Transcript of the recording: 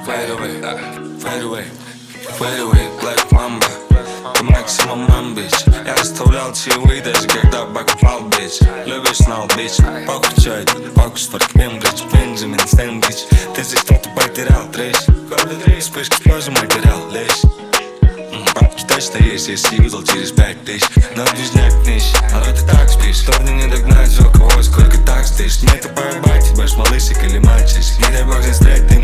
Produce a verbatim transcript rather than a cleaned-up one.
fade away, fade away, fade away, Black Mamba. Ты максимум мам, бич. Я оставлял чаевые, даже когда покупал, бич. Любишь знал, бич. Похуй, чё это, фокус, форк, Кембридж, Бенджамин, Сэндвич. Ты здесь что-то потерял, трэш. Вспышки слезы, материал, лечь. Бабки точно есть, если юзал через пять тысяч. Но движняк нищий, а то ты так спишь. Что-то не догнать, за кого, сколько так стоишь. Мне это поебать, ты будешь малышик или мальчик. Не дай бог застрять, ты